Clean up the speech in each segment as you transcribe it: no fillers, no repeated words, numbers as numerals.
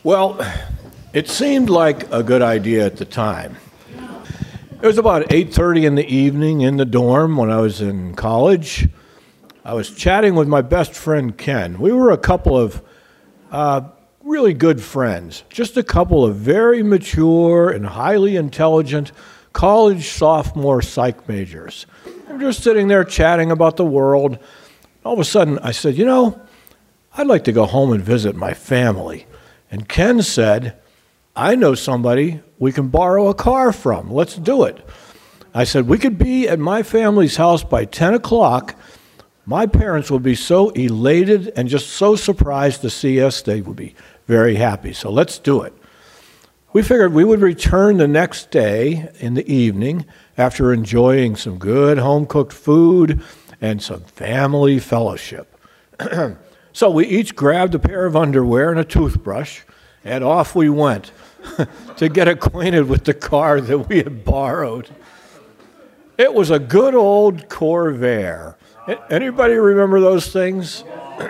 Well, it seemed like a good idea at the time. It was about 8:30 in the evening in the dorm when I was in college. I was chatting with my best friend Ken. We were a couple of really good friends, just a couple of very mature and highly intelligent college sophomore psych majors. We were just sitting there chatting about the world. All of a sudden, I said, I'd like to go home and visit my family. And Ken said, I know somebody we can borrow a car from. Let's do it. I said, we could be at my family's house by 10 o'clock. My parents would be so elated and just so surprised to see us, they would be very happy. So let's do it. We figured we would return the next day in the evening after enjoying some good home-cooked food and some family fellowship. So we each grabbed a pair of underwear and a toothbrush, and off we went to get acquainted with the car that we had borrowed. It was a good old Corvair. Anybody remember those things?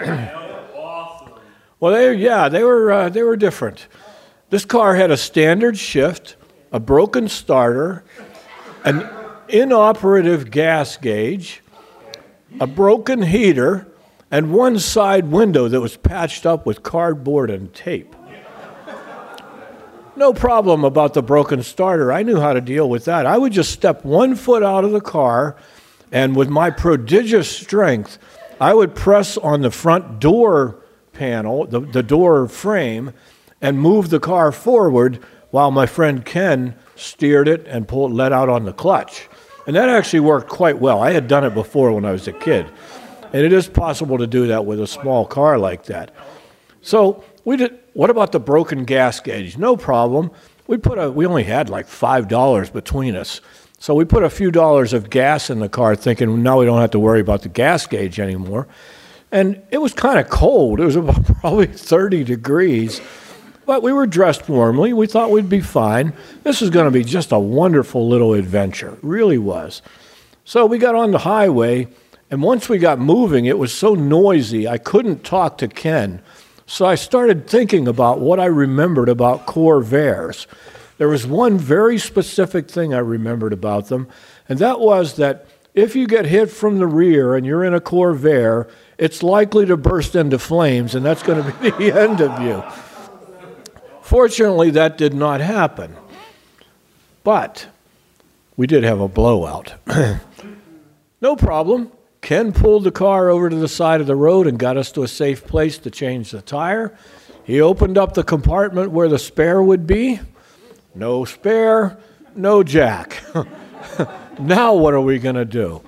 Well, they were different. This car had a standard shift, a broken starter, an inoperative gas gauge, a broken heater, and one side window that was patched up with cardboard and tape. No problem about the broken starter. I knew how to deal with that. I would just step 1 foot out of the car, and with my prodigious strength, I would press on the front door panel, the door frame, and move the car forward while my friend Ken steered it and let out on the clutch. And that actually worked quite well. I had done it before when I was a kid. And it is possible to do that with a small car like that. So what about the broken gas gauge? No problem. We only had like $5 between us. So we put a few dollars of gas in the car thinking now we don't have to worry about the gas gauge anymore. And it was kind of cold. It was about probably 30 degrees. But we were dressed warmly. We thought we'd be fine. This was going to be just a wonderful little adventure. It really was. So we got on the highway, and once we got moving, it was so noisy I couldn't talk to Ken. So I started thinking about what I remembered about Corvairs. There was one very specific thing I remembered about them, and that was that if you get hit from the rear and you're in a Corvair, it's likely to burst into flames, and that's going to be the end of you. Fortunately, that did not happen. But we did have a blowout. No problem. Ken pulled the car over to the side of the road and got us to a safe place to change the tire. He opened up the compartment where the spare would be. No spare, no jack. Now what are we going to do?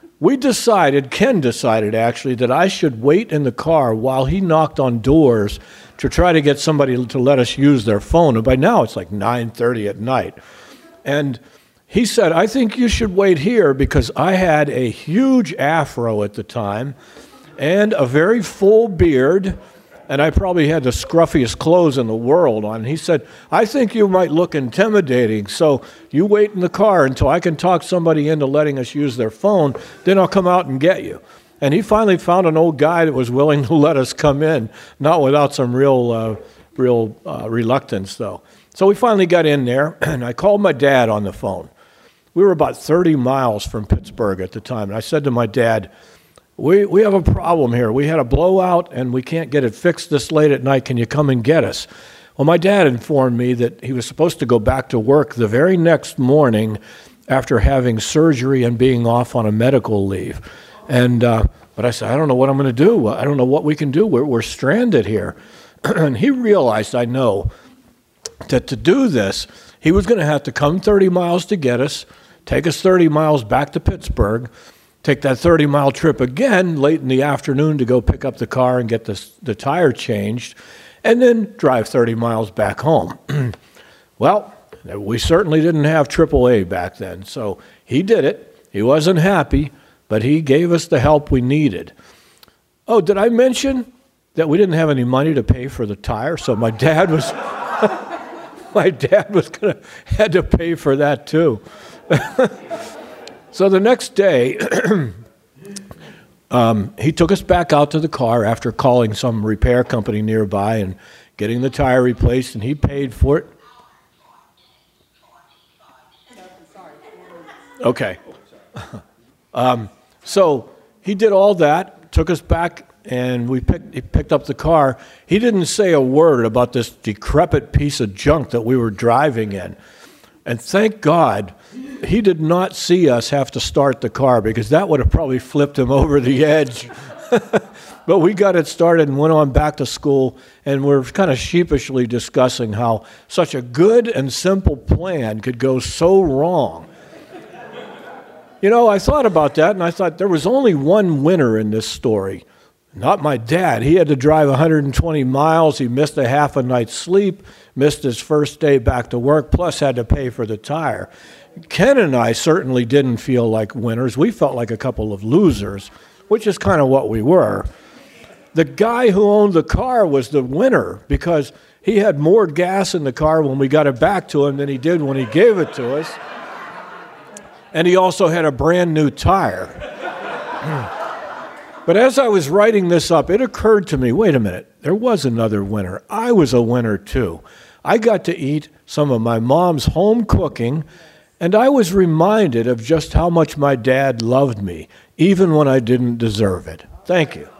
Ken decided actually, that I should wait in the car while he knocked on doors to try to get somebody to let us use their phone. And by now it's like 9:30 at night. And he said, I think you should wait here because I had a huge afro at the time and a very full beard, and I probably had the scruffiest clothes in the world on. He said, I think you might look intimidating, so you wait in the car until I can talk somebody into letting us use their phone, then I'll come out and get you. And he finally found an old guy that was willing to let us come in, not without some real reluctance, though. So we finally got in there, and I called my dad on the phone. We were about 30 miles from Pittsburgh at the time, and I said to my dad, we have a problem here. We had a blowout, and we can't get it fixed this late at night. Can you come and get us? Well, my dad informed me that he was supposed to go back to work the very next morning after having surgery and being off on a medical leave. And but I said, I don't know what I'm going to do. I don't know what we can do. We're stranded here. And he realized, I know, that to do this, he was going to have to come 30 miles to get us, take us 30 miles back to Pittsburgh, take that 30-mile trip again late in the afternoon to go pick up the car and get the tire changed, and then drive 30 miles back home. Well, we certainly didn't have AAA back then, so he did it. He wasn't happy, but he gave us the help we needed. Oh, did I mention that we didn't have any money to pay for the tire? So my dad was had to pay for that too. So the next day, he took us back out to the car after calling some repair company nearby and getting the tire replaced, and he paid for it. Okay. So he did all that, took us back, and he picked up the car. He didn't say a word about this decrepit piece of junk that we were driving in. And thank God he did not see us have to start the car, because that would have probably flipped him over the edge. But we got it started and went on back to school, and we're kind of sheepishly discussing how such a good and simple plan could go so wrong. You know, I thought about that, and I thought there was only one winner in this story. Not my dad. He had to drive 120 miles. He missed a half a night's sleep, missed his first day back to work, plus had to pay for the tire. Ken and I certainly didn't feel like winners. We felt like a couple of losers, which is kind of what we were. The guy who owned the car was the winner, because he had more gas in the car when we got it back to him than he did when he gave it to us. And he also had a brand new tire. But as I was writing this up, it occurred to me, wait a minute, there was another winner. I was a winner too. I got to eat some of my mom's home cooking, and I was reminded of just how much my dad loved me, even when I didn't deserve it. Thank you.